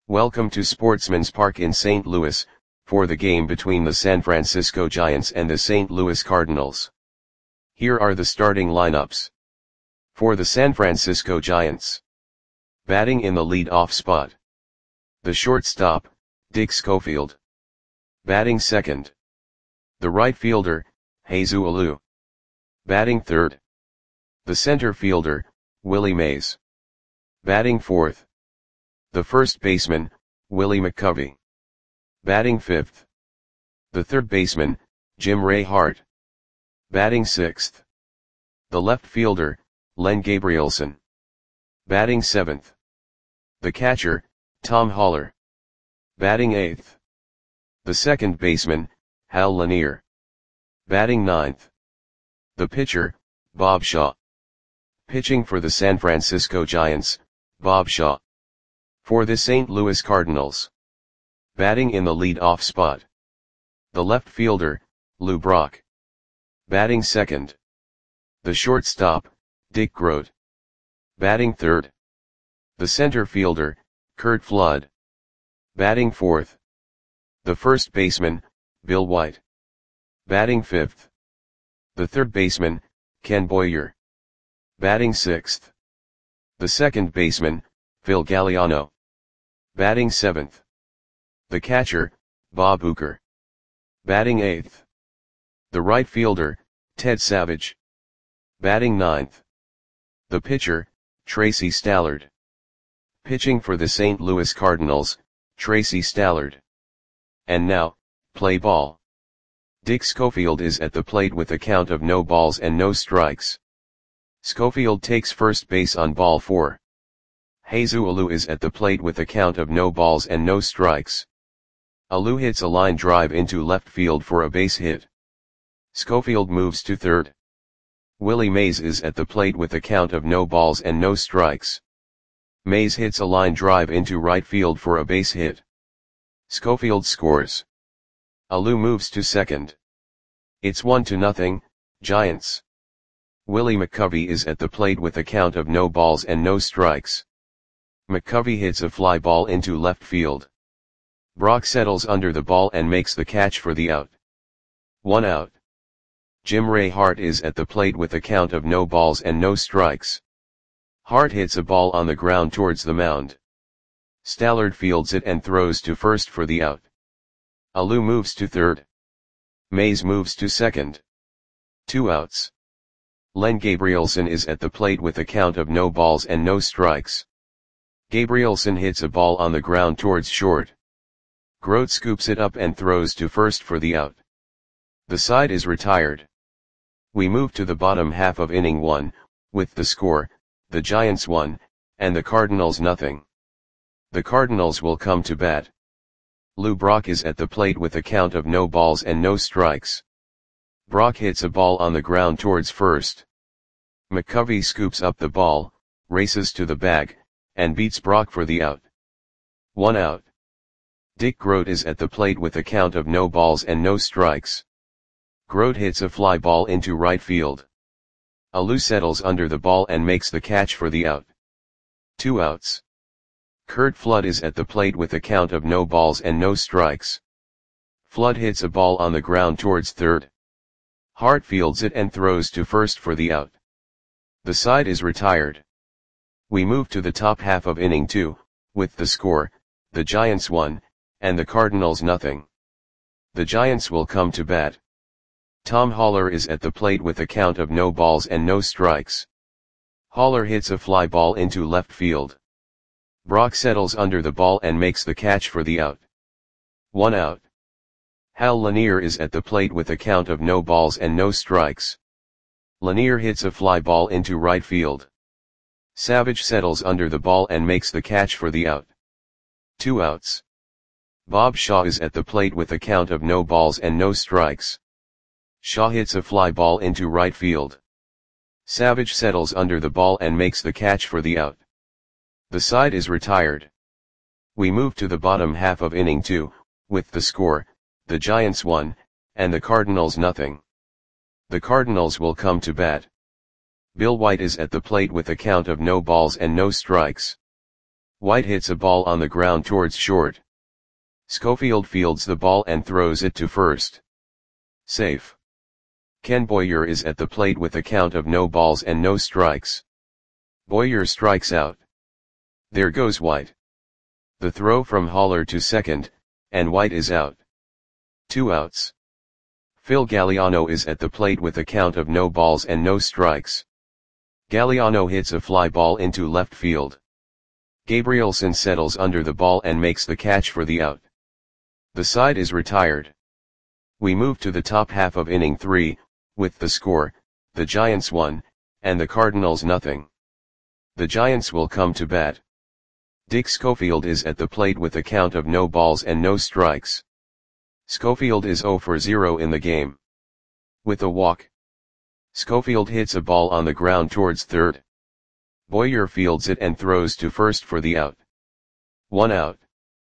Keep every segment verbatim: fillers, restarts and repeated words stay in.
Welcome to Sportsman's Park in Saint Louis, for the game between the San Francisco Giants and the Saint Louis Cardinals. Here are the starting lineups. For the San Francisco Giants. Batting in the lead-off spot. The shortstop, Dick Schofield. Batting second. The right fielder, Jesus Alou. Batting third. The center fielder, Willie Mays. Batting fourth. The first baseman, Willie McCovey. Batting fifth. The third baseman, Jim Ray Hart. Batting sixth. The left fielder, Len Gabrielson. Batting seventh. The catcher, Tom Haller. Batting eighth. The second baseman, Hal Lanier. Batting ninth. The pitcher, Bob Shaw. Pitching for the San Francisco Giants, Bob Shaw. For the Saint Louis Cardinals. Batting in the lead-off spot. The left fielder, Lou Brock. Batting second. The shortstop, Dick Groat. Batting third. The center fielder, Curt Flood. Batting fourth. The first baseman, Bill White. Batting fifth. The third baseman, Ken Boyer. Batting sixth. The second baseman, Phil Galliano. Batting seventh. The catcher, Bob Uecker. Batting eighth. The right fielder, Ted Savage. Batting ninth. The pitcher, Tracy Stallard. Pitching for the Saint Louis Cardinals, Tracy Stallard. And now, play ball. Dick Schofield is at the plate with a count of no balls and no strikes. Schofield takes first base on ball four. Jesus Alou is at the plate with a count of no balls and no strikes. Alou hits a line drive into left field for a base hit. Schofield moves to third. Willie Mays is at the plate with a count of no balls and no strikes. Mays hits a line drive into right field for a base hit. Schofield scores. Alou moves to second. It's one to nothing, Giants. Willie McCovey is at the plate with a count of no balls and no strikes. McCovey hits a fly ball into left field. Brock settles under the ball and makes the catch for the out. One out. Jim Ray Hart is at the plate with a count of no balls and no strikes. Hart hits a ball on the ground towards the mound. Stallard fields it and throws to first for the out. Alou moves to third. Mays moves to second. Two outs. Len Gabrielson is at the plate with a count of no balls and no strikes. Gabrielson hits a ball on the ground towards short. Groat scoops it up and throws to first for the out. The side is retired. We move to the bottom half of inning one, with the score, the Giants one, and the Cardinals nothing. The Cardinals will come to bat. Lou Brock is at the plate with a count of no balls and no strikes. Brock hits a ball on the ground towards first. McCovey scoops up the ball, races to the bag, and beats Brock for the out. One out. Dick Groat is at the plate with a count of no balls and no strikes. Groat hits a fly ball into right field. Alou settles under the ball and makes the catch for the out. Two outs. Curt Flood is at the plate with a count of no balls and no strikes. Flood hits a ball on the ground towards third. Hart fields it and throws to first for the out. The side is retired. We move to the top half of inning two, with the score, the Giants one, and the Cardinals nothing. The Giants will come to bat. Tom Haller is at the plate with a count of no balls and no strikes. Haller hits a fly ball into left field. Brock settles under the ball and makes the catch for the out. One out. Hal Lanier is at the plate with a count of no balls and no strikes. Lanier hits a fly ball into right field. Savage settles under the ball and makes the catch for the out. Two outs. Bob Shaw is at the plate with a count of no balls and no strikes. Shaw hits a fly ball into right field. Savage settles under the ball and makes the catch for the out. The side is retired. We move to the bottom half of inning two, with the score, the Giants one, and the Cardinals nothing. The Cardinals will come to bat. Bill White is at the plate with a count of no balls and no strikes. White hits a ball on the ground towards short. Schofield fields the ball and throws it to first. Safe. Ken Boyer is at the plate with a count of no balls and no strikes. Boyer strikes out. There goes White. The throw from Haller to second, and White is out. Two outs. Phil Galliano is at the plate with a count of no balls and no strikes. Galliano hits a fly ball into left field. Gabrielson settles under the ball and makes the catch for the out. The side is retired. We move to the top half of inning three, with the score, the Giants one, and the Cardinals nothing. The Giants will come to bat. Dick Schofield is at the plate with a count of no balls and no strikes. Schofield is zero for zero in the game. With a walk. Schofield hits a ball on the ground towards third. Boyer fields it and throws to first for the out. One out.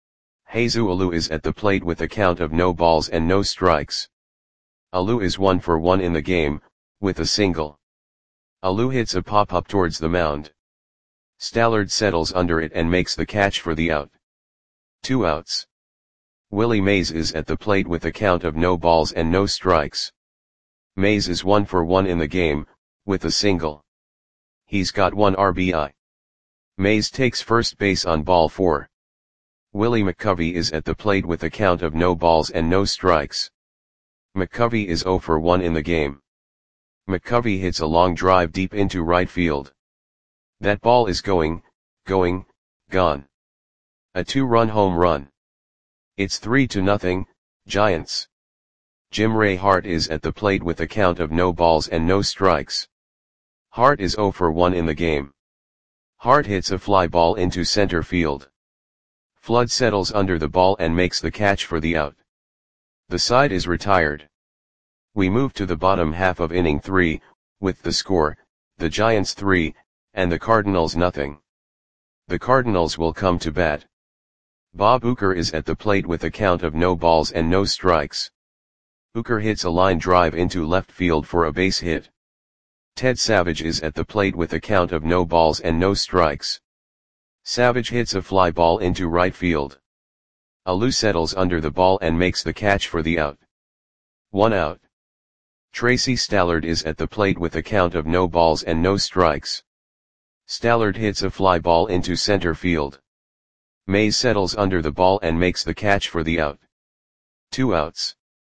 Jesus Alou is at the plate with a count of no balls and no strikes. Alou is one for one in the game, with a single. Alou hits a pop-up towards the mound. Stallard settles under it and makes the catch for the out. Two outs. Willie Mays is at the plate with a count of no balls and no strikes. Mays is one for one in the game, with a single. He's got one R B I. Mays takes first base on ball four. Willie McCovey is at the plate with a count of no balls and no strikes. McCovey is zero for one in the game. McCovey hits a long drive deep into right field. That ball is going, going, gone. A two-run home run. It's three to nothing, Giants. Jim Ray Hart is at the plate with a count of no balls and no strikes. Hart is zero for one in the game. Hart hits a fly ball into center field. Flood settles under the ball and makes the catch for the out. The side is retired. We move to the bottom half of inning three, with the score, the Giants three, and the Cardinals nothing. The Cardinals will come to bat. Bob Uecker is at the plate with a count of no balls and no strikes. Uecker hits a line drive into left field for a base hit. Ted Savage is at the plate with a count of no balls and no strikes. Savage hits a fly ball into right field. Alou settles under the ball and makes the catch for the out. One out. Tracy Stallard is at the plate with a count of no balls and no strikes. Stallard hits a fly ball into center field. Mays settles under the ball and makes the catch for the out. Two outs.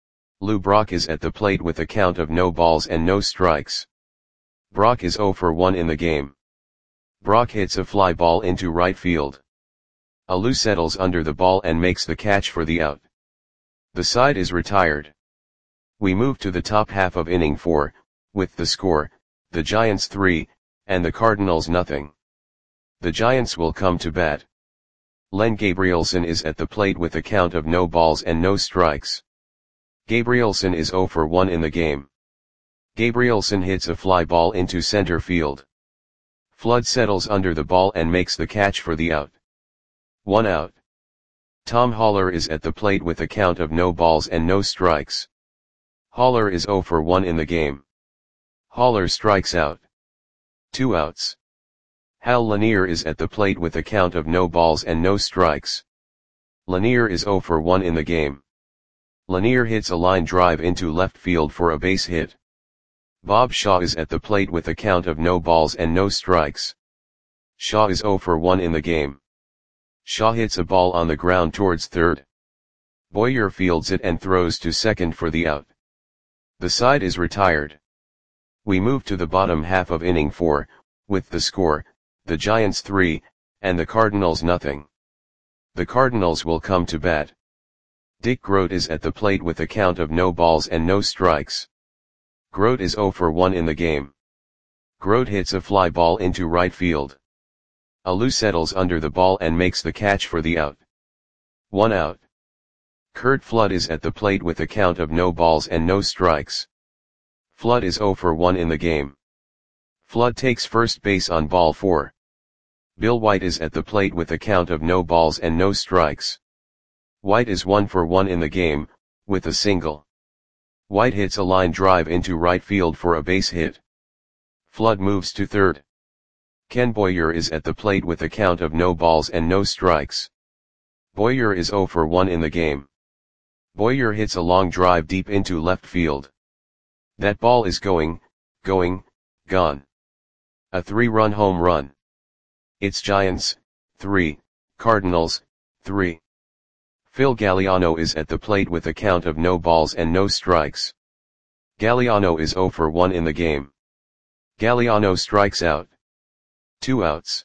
Lou Brock is at the plate with a count of no balls and no strikes. Brock is zero for one in the game. Brock hits a fly ball into right field. Alou settles under the ball and makes the catch for the out. The side is retired. We move to the top half of inning four, with the score, the Giants three, and the Cardinals nothing. The Giants will come to bat. Len Gabrielson is at the plate with a count of no balls and no strikes. Gabrielson is zero for one in the game. Gabrielson hits a fly ball into center field. Flood settles under the ball and makes the catch for the out. One out. Tom Haller is at the plate with a count of no balls and no strikes. Haller is zero for one in the game. Haller strikes out. Two outs. Hal Lanier is at the plate with a count of no balls and no strikes. Lanier is zero for one in the game. Lanier hits a line drive into left field for a base hit. Bob Shaw is at the plate with a count of no balls and no strikes. Shaw is zero for one in the game. Shaw hits a ball on the ground towards third. Boyer fields it and throws to second for the out. The side is retired. We move to the bottom half of inning four, with the score, the Giants three, and the Cardinals nothing. The Cardinals will come to bat. Dick Groat is at the plate with a count of no balls and no strikes. Groat is zero for one in the game. Groat hits a fly ball into right field. Alou settles under the ball and makes the catch for the out. One out. Curt Flood is at the plate with a count of no balls and no strikes. Flood is zero for one in the game. Flood takes first base on ball four. Bill White is at the plate with a count of no balls and no strikes. White is one for one in the game, with a single. White hits a line drive into right field for a base hit. Flood moves to third. Ken Boyer is at the plate with a count of no balls and no strikes. Boyer is zero for one in the game. Boyer hits a long drive deep into left field. That ball is going, going, gone. A three-run home run. It's Giants, three, Cardinals, three. Phil Galliano is at the plate with a count of no balls and no strikes. Galliano is zero for one in the game. Galliano strikes out. Two outs.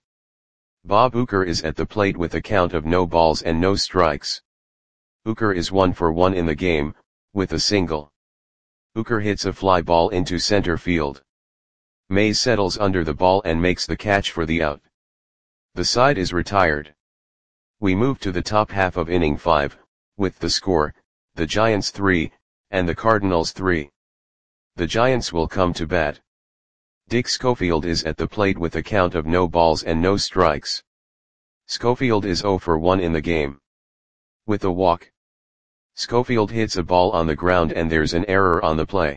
Bob Uecker is at the plate with a count of no balls and no strikes. Uecker is one for one in the game, with a single. Uecker hits a fly ball into center field. Mays settles under the ball and makes the catch for the out. The side is retired. We move to the top half of inning five, with the score, the Giants three, and the Cardinals three. The Giants will come to bat. Dick Schofield is at the plate with a count of no balls and no strikes. Schofield is zero for one in the game. With a walk. Schofield hits a ball on the ground and there's an error on the play.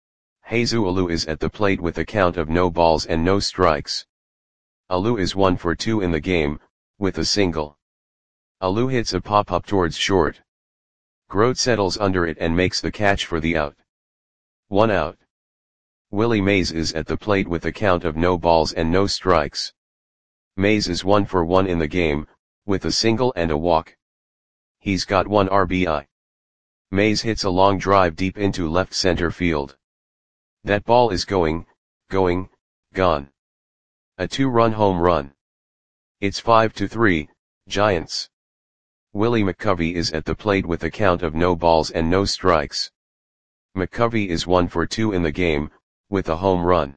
Jesus Alou is at the plate with a count of no balls and no strikes. Alou is one for two in the game, with a single. Alou hits a pop-up towards short. Grote settles under it and makes the catch for the out. One out. Willie Mays is at the plate with a count of no balls and no strikes. Mays is one for one in the game, with a single and a walk. He's got one R B I. Mays hits a long drive deep into left center field. That ball is going, going, gone. A two-run home run. It's five to three, Giants. Willie McCovey is at the plate with a count of no balls and no strikes. McCovey is one for two in the game, with a home run.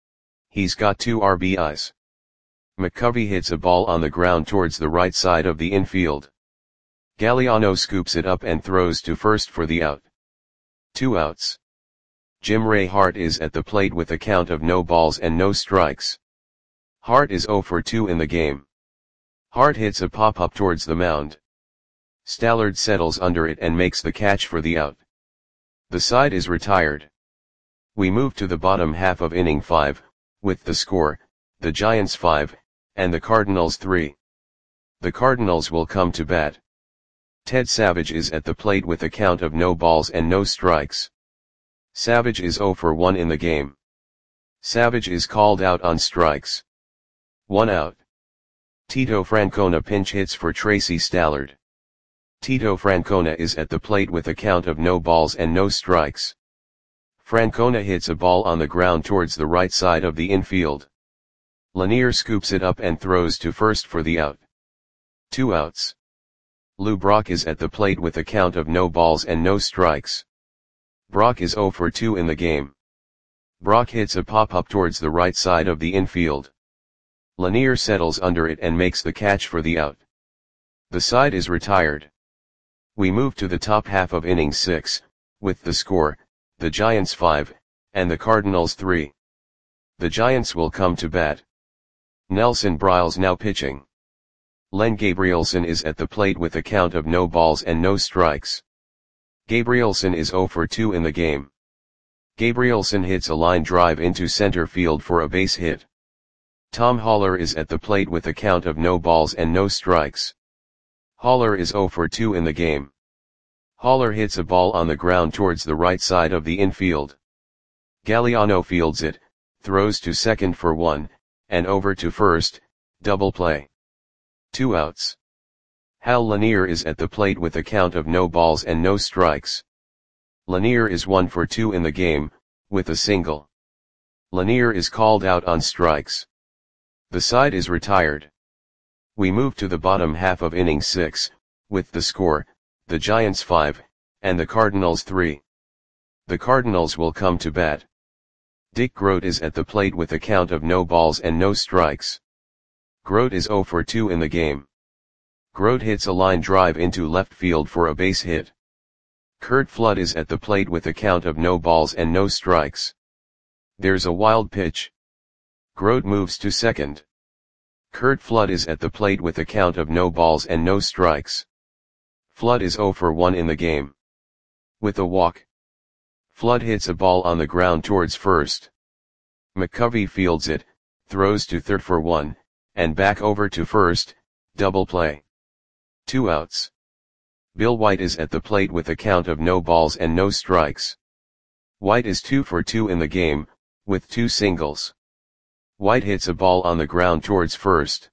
He's got two R B Is. McCovey hits a ball on the ground towards the right side of the infield. Galliano scoops it up and throws to first for the out. Two outs. Jim Ray Hart is at the plate with a count of no balls and no strikes. Hart is zero for two in the game. Hart hits a pop-up towards the mound. Stallard settles under it and makes the catch for the out. The side is retired. We move to the bottom half of inning five, with the score, the Giants five, and the Cardinals three. The Cardinals will come to bat. Ted Savage is at the plate with a count of no balls and no strikes. Savage is zero for one in the game. Savage is called out on strikes. One out. Tito Francona pinch hits for Tracy Stallard. Tito Francona is at the plate with a count of no balls and no strikes. Francona hits a ball on the ground towards the right side of the infield. Lanier scoops it up and throws to first for the out. Two outs. Lou Brock is at the plate with a count of no balls and no strikes. Brock is zero for two in the game. Brock hits a pop-up towards the right side of the infield. Lanier settles under it and makes the catch for the out. The side is retired. We move to the top half of inning six, with the score, the Giants five, and the Cardinals three. The Giants will come to bat. Nelson Briles now pitching. Len Gabrielson is at the plate with a count of no balls and no strikes. Gabrielson is zero for two in the game. Gabrielson hits a line drive into center field for a base hit. Tom Haller is at the plate with a count of no balls and no strikes. Haller is zero for two in the game. Haller hits a ball on the ground towards the right side of the infield. Galliano fields it, throws to second for one, and over to first, double play. Two outs. Hal Lanier is at the plate with a count of no balls and no strikes. Lanier is one for two in the game, with a single. Lanier is called out on strikes. The side is retired. We move to the bottom half of inning six, with the score, the Giants five, and the Cardinals three. The Cardinals will come to bat. Dick Grote is at the plate with a count of no balls and no strikes. Grote is zero for two in the game. Grote hits a line drive into left field for a base hit. Curt Flood is at the plate with a count of no balls and no strikes. There's a wild pitch. Grote moves to second. Curt Flood is at the plate with a count of no balls and no strikes. Flood is zero for one in the game. With a walk. Flood hits a ball on the ground towards first. McCovey fields it, throws to third for one, and back over to first, double play. Two outs. Bill White is at the plate with a count of no balls and no strikes. White is two for two in the game, with two singles. White hits a ball on the ground towards first.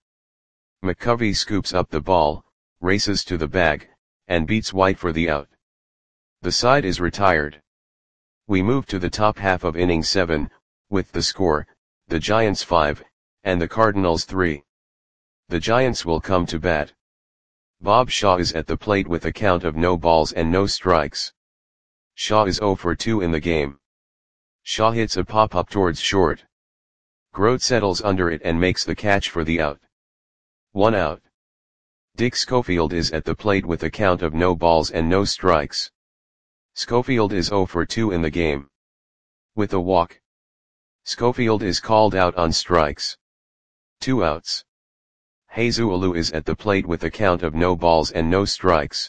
McCovey scoops up the ball, races to the bag, and beats White for the out. The side is retired. We move to the top half of inning seven, with the score, the Giants five, and the Cardinals three. The Giants will come to bat. Bob Shaw is at the plate with a count of no balls and no strikes. Shaw is oh for two in the game. Shaw hits a pop-up towards short. Grote settles under it and makes the catch for the out. One out. Dick Schofield is at the plate with a count of no balls and no strikes. Schofield is oh for two in the game. With a walk. Schofield is called out on strikes. Two outs. Jesus Alou is at the plate with a count of no balls and no strikes.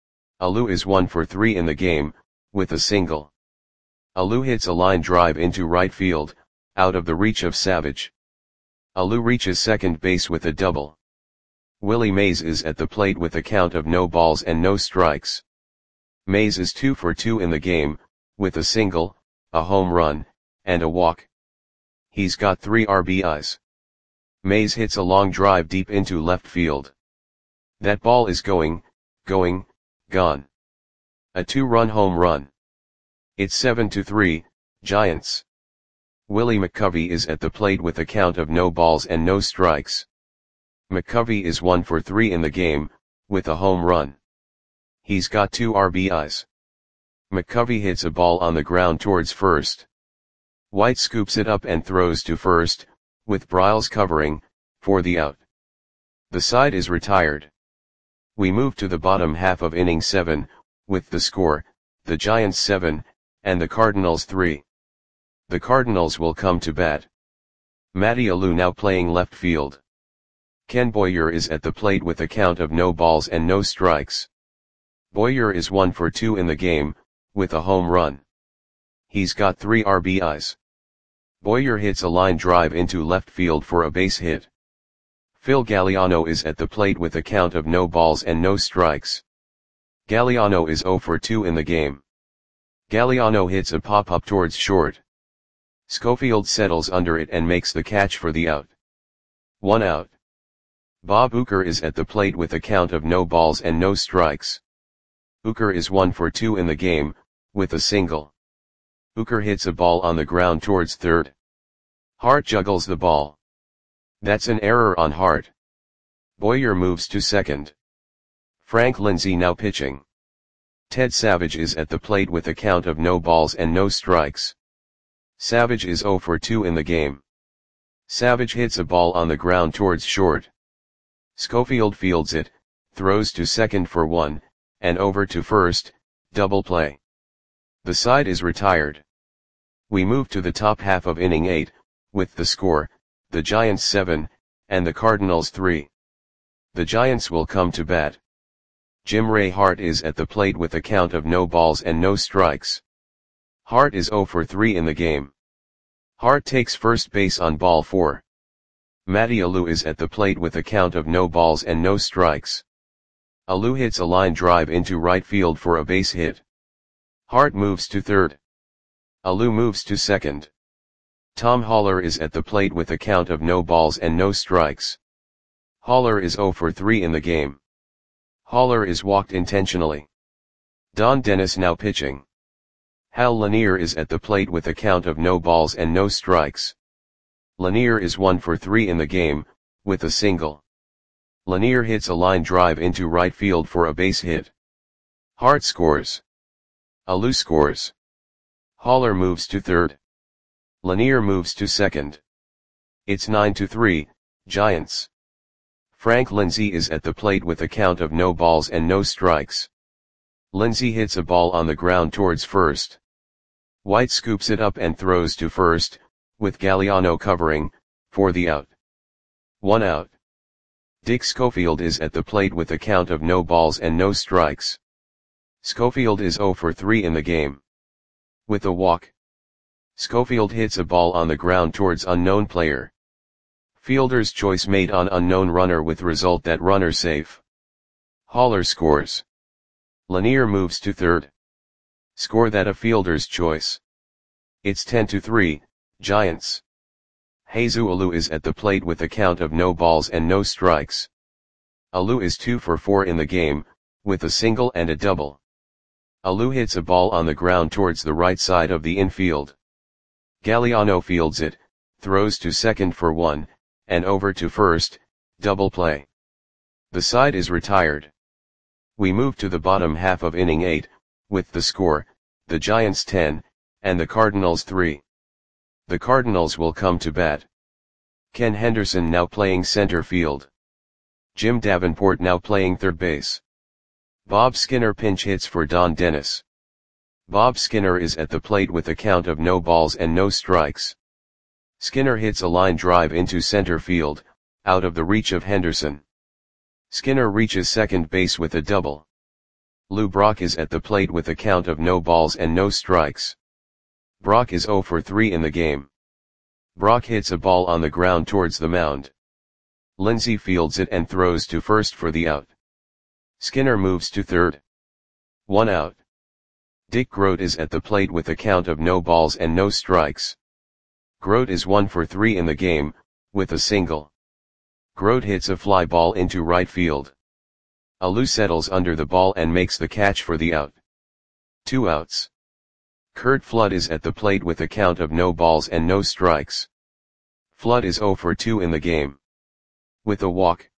Alou is one for three in the game, with a single. Alou hits a line drive into right field, out of the reach of Savage. Alou reaches second base with a double. Willie Mays is at the plate with a count of no balls and no strikes. Mays is two for two in the game, with a single, a home run, and a walk. He's got three R B Is. Mays hits a long drive deep into left field. That ball is going, going, gone. A two-run home run. It's seven to three, Giants. Willie McCovey is at the plate with a count of no balls and no strikes. McCovey is one for three in the game, with a home run. He's got two R B Is. McCovey hits a ball on the ground towards first. White scoops it up and throws to first, with Briles covering, for the out. The side is retired. We move to the bottom half of inning seven, with the score, the Giants seven, and the Cardinals three. The Cardinals will come to bat. Matty Alou now playing left field. Ken Boyer is at the plate with a count of no balls and no strikes. Boyer is one for two in the game, with a home run. He's got three R B Is. Boyer hits a line drive into left field for a base hit. Phil Galliano is at the plate with a count of no balls and no strikes. Galliano is oh for two in the game. Galliano hits a pop-up towards short. Schofield settles under it and makes the catch for the out. One out. Bob Uecker is at the plate with a count of no balls and no strikes. Uecker is one for two in the game, with a single. Uecker hits a ball on the ground towards third. Hart juggles the ball. That's an error on Hart. Boyer moves to second. Frank Lindsay now pitching. Ted Savage is at the plate with a count of no balls and no strikes. Savage is oh for two in the game. Savage hits a ball on the ground towards short. Schofield fields it, throws to second for one, and over to first, double play. The side is retired. We move to the top half of inning eight, with the score, the Giants seven, and the Cardinals three. The Giants will come to bat. Jim Ray Hart is at the plate with a count of no balls and no strikes. Hart is oh for three in the game. Hart takes first base on ball four. Matty Alou is at the plate with a count of no balls and no strikes. Alou hits a line drive into right field for a base hit. Hart moves to third. Alou moves to second. Tom Haller is at the plate with a count of no balls and no strikes. Haller is oh for three in the game. Haller is walked intentionally. Don Dennis now pitching. Hal Lanier is at the plate with a count of no balls and no strikes. Lanier is one for three in the game, with a single. Lanier hits a line drive into right field for a base hit. Hart scores. Alou scores. Haller moves to third. Lanier moves to second. It's nine to three, Giants. Frank Lindsay is at the plate with a count of no balls and no strikes. Lindsay hits a ball on the ground towards first. White scoops it up and throws to first, with Galliano covering, for the out. One out. Dick Schofield is at the plate with a count of no balls and no strikes. Schofield is oh for three in the game. With a walk. Schofield hits a ball on the ground towards unknown player. Fielder's choice made on unknown runner with result that runner safe. Haller scores. Lanier moves to third. Score that a fielder's choice. It's ten to three, Giants. Jesus Alou is at the plate with a count of no balls and no strikes. Alou is two for four in the game, with a single and a double. Alou hits a ball on the ground towards the right side of the infield. Galliano fields it, throws to second for one, and over to first, double play. The side is retired. We move to the bottom half of inning eight, with the score, the Giants ten, and the Cardinals three. The Cardinals will come to bat. Ken Henderson now playing center field. Jim Davenport now playing third base. Bob Skinner pinch hits for Don Dennis. Bob Skinner is at the plate with a count of no balls and no strikes. Skinner hits a line drive into center field, out of the reach of Henderson. Skinner reaches second base with a double. Lou Brock is at the plate with a count of no balls and no strikes. Brock is zero for three in the game. Brock hits a ball on the ground towards the mound. Lindsey fields it and throws to first for the out. Skinner moves to third. One out. Dick Groat is at the plate with a count of no balls and no strikes. Groat is one for three in the game, with a single. Groat hits a fly ball into right field. Alou settles under the ball and makes the catch for the out. Two outs. Curt Flood is at the plate with a count of no balls and no strikes. Flood is zero for two in the game. With a walk.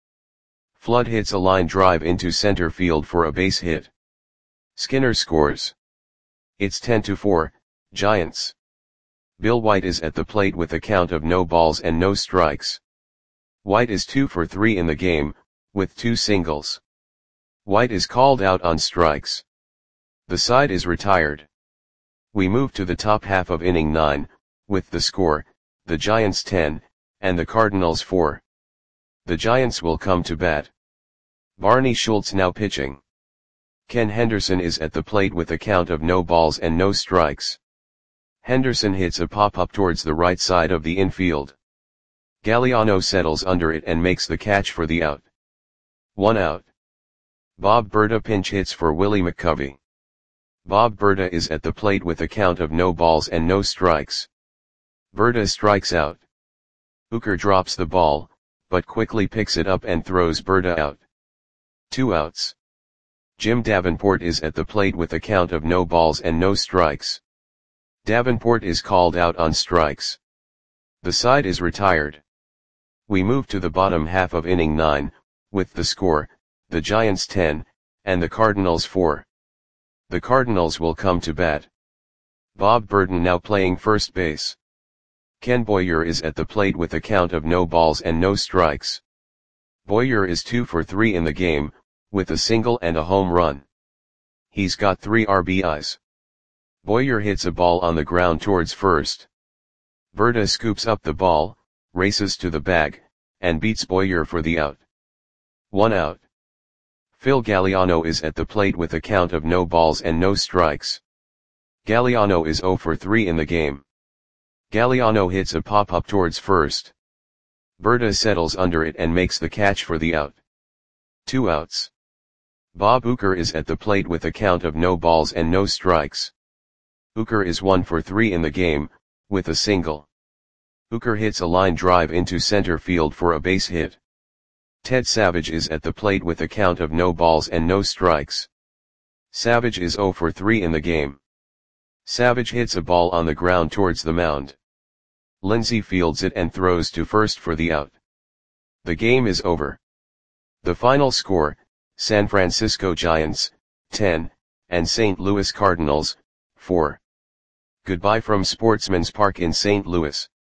Flood hits a line drive into center field for a base hit. Skinner scores. It's ten to four, Giants. Bill White is at the plate with a count of no balls and no strikes. White is two for three in the game, with two singles. White is called out on strikes. The side is retired. We move to the top half of inning nine, with the score, the Giants ten, and the Cardinals four. The Giants will come to bat. Barney Schultz now pitching. Ken Henderson is at the plate with a count of no balls and no strikes. Henderson hits a pop-up towards the right side of the infield. Galliano settles under it and makes the catch for the out. One out. Bob Berta pinch hits for Willie McCovey. Bob Berta is at the plate with a count of no balls and no strikes. Berta strikes out. Hooker drops the ball, but quickly picks it up and throws Berta out. Two outs. Jim Davenport is at the plate with a count of no balls and no strikes. Davenport is called out on strikes. The side is retired. We move to the bottom half of inning nine, with the score, the Giants ten, and the Cardinals four. The Cardinals will come to bat. Bob Burton now playing first base. Ken Boyer is at the plate with a count of no balls and no strikes. Boyer is two for three in the game, with a single and a home run. He's got three R B Is. Boyer hits a ball on the ground towards first. Berta scoops up the ball, races to the bag, and beats Boyer for the out. One out. Phil Galliano is at the plate with a count of no balls and no strikes. Galliano is zero for three in the game. Galliano hits a pop-up towards first. Berta settles under it and makes the catch for the out. Two outs. Bob Uecker is at the plate with a count of no balls and no strikes. Uecker is one for three in the game, with a single. Uecker hits a line drive into center field for a base hit. Ted Savage is at the plate with a count of no balls and no strikes. Savage is zero for three in the game. Savage hits a ball on the ground towards the mound. Lindsey fields it and throws to first for the out. The game is over. The final score, San Francisco Giants, ten, and Saint Louis Cardinals, four. Goodbye from Sportsman's Park in Saint Louis.